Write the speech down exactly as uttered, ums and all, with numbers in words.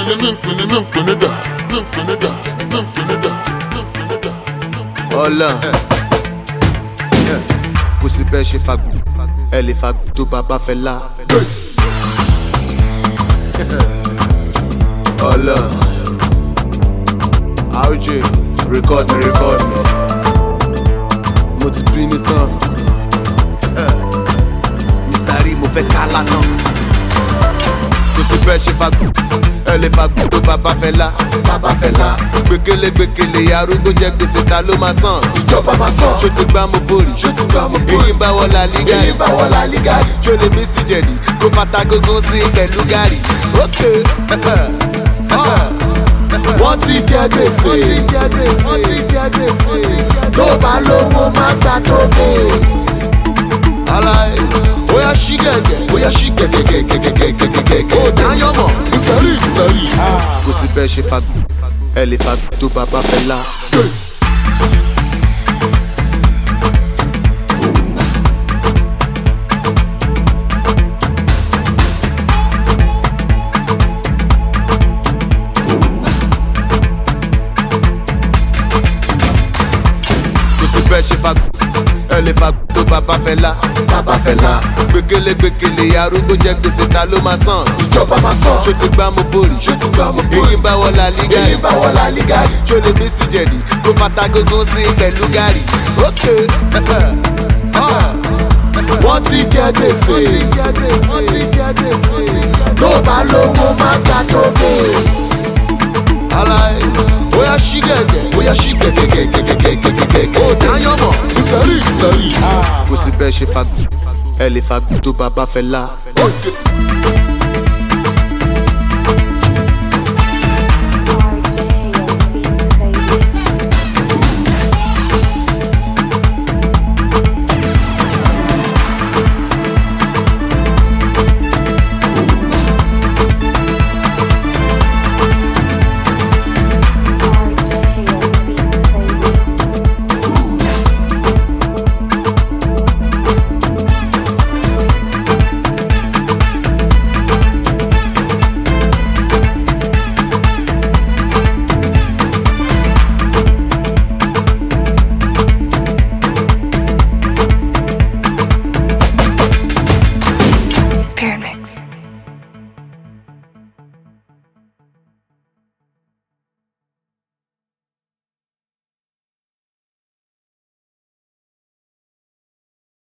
Ọlá kò sí bẹ́ẹ̀ ṣe fagbó ẹ lè fagbó tó bàbá fẹ́ lá. Ọlá R J record me record me mo ti bínú tán Mister Rí mo fẹ́ kálá tán. Kò sí bẹ́ẹ̀ ṣe fagbó ẹ lè fagbó tó bàbá fẹ́ lá. Bàbá fẹ́ lá gbẹkẹlẹ gbẹkẹlẹ arúgbó jẹ gbèsè ta ló máa san. Ìjọba máa san. Ṣó ti gbá mo bórì. Ṣó ti gbá mo bórì. Èyí ń bá wọlá lígàrí. Èyí ń bá wọlá lígàrí. Ṣó lè mí sí jẹ̀dí kó fata gógó sí pẹ̀lú gàrí. Ókè wọ́n ti jẹ gbèsè. Wọ́n ti jẹ gbèsè. Wọ́n ti jẹ gbèsè. Tó bá lówó má gbà tó bè. Aláì bóyá ṣí gẹ̀gẹ̀. Bóyá ṣí gẹ̀gẹ̀gẹ̀gẹ̀gẹ̀gẹ̀gẹ̀. Ó dáyọ̀ mọ̀. Ìsẹ̀rí ìsẹ̀rí. Kò sí bẹ́ẹ̀ ṣe fagbó ẹ lè fagbó tó bàbá fẹ́ lá. Kò sí bẹ́ẹ̀ ṣe fagbó ẹ lè fagbó tó bàbá fẹ́ lá. Bàbá fẹ́ lá gbẹkẹlẹ gbẹkẹlẹ arúgbó jẹ gbèsè ta ló máa san. Ìjọba máa san. Ṣó ti gbá mo bórì. Ṣó ti gbá mo bórì. Èyí ń bá wọlá lígàrí. Èyí ń bá wọlá lígàrí. Ṣó lè mí sí jẹ̀dí kó fata gógó sí pẹ̀lú gàrí. Ókè wọ́n ti jẹ gbèsè. Wọ́n ti jẹ gbèsè. Tó bá lówó má gbà tó bè. Aláì bóyá ṣí gẹ̀gẹ̀. Bóyá ṣí gẹ̀gẹ̀gẹ̀gẹ̀gẹ̀gẹ̀gẹ̀. Ó dáyọ̀ mọ̀. Ìsẹ̀rí ìsẹ̀rí. Kò sí bẹ́ẹ̀ ṣe fagbó ẹ lè fagbó tó bàbá fẹ́ lá.